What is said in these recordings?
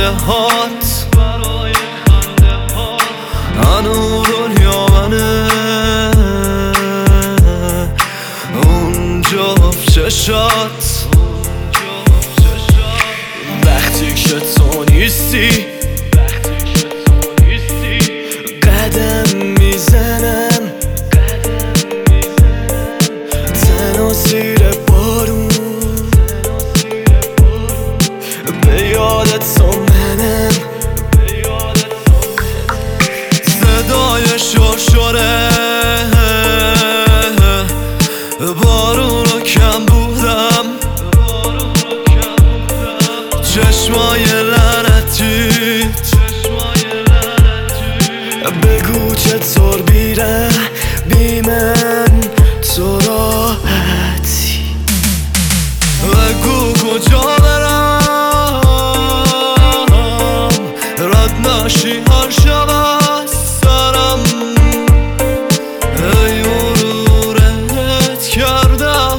خنده هات هنو دنیا منه اونجا چشات وقتی که تو نیستی قدم میزنم تنها زیر بارون به یادت تو منم صدای شرشره بارونو کم بودم چشمای لعنتیت بگو چطور بیره بی من تو راحتی بگو کجا برم رد نشی هر شب از سرم ای مرورت کردم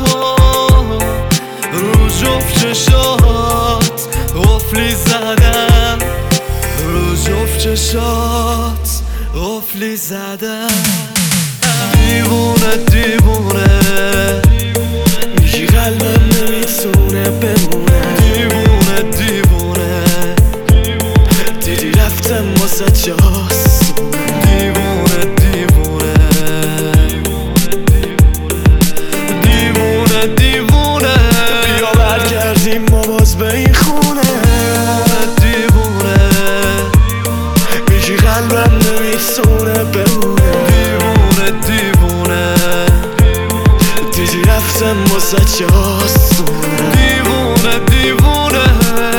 رو جفت چشات قفلی زدم رو جفت چشات قفلی زدم دیوونه دیوونه میگی قلبم نمیتونه بمونه دیوونه دیوونه دیدی رفتم واسه جاسونه دیوونه دیوونه دیوونه دیوونه بیا برگردیم ما باز به این خونه دیوونه میگی قلبم نمیتونه بمونه دیوونه دیوونه دیدی رفتم واسه جاسونه دیوونه دیوونه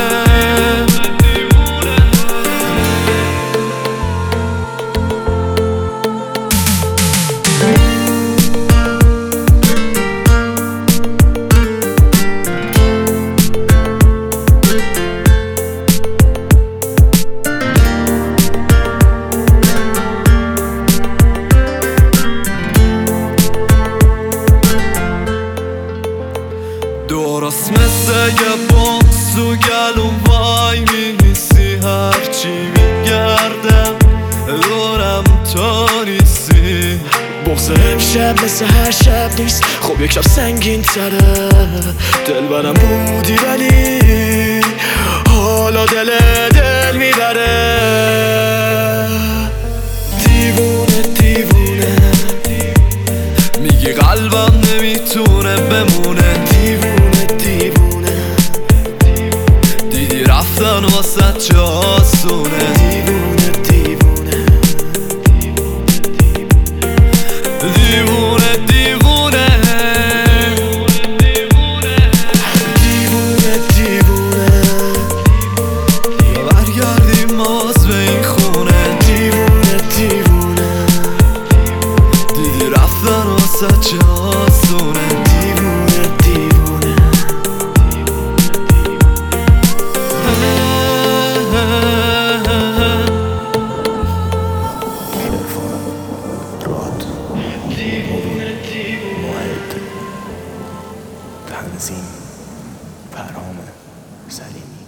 درست مثل یه بغز تو گلوم وای میسی هرچی میگردم دورم تو نیستی بغز امشب مثل هر شب نیست خب یک شب سنگین تره دل برم بودی ولی حالا دل میبره دیوونه دیوونه میگی قلبم نمیتونه بمونه دیوونه دیوونه دیدی رفتن واسه جاسونه دیوونه دیوونه دیوونه دیوونه دیوونه دیوونه برگردیم باز به این خونه دیوونه دیوونه دیدی رفتن واسه جاسونه دیوونه دیوونه تنظیم فرهام سلیمی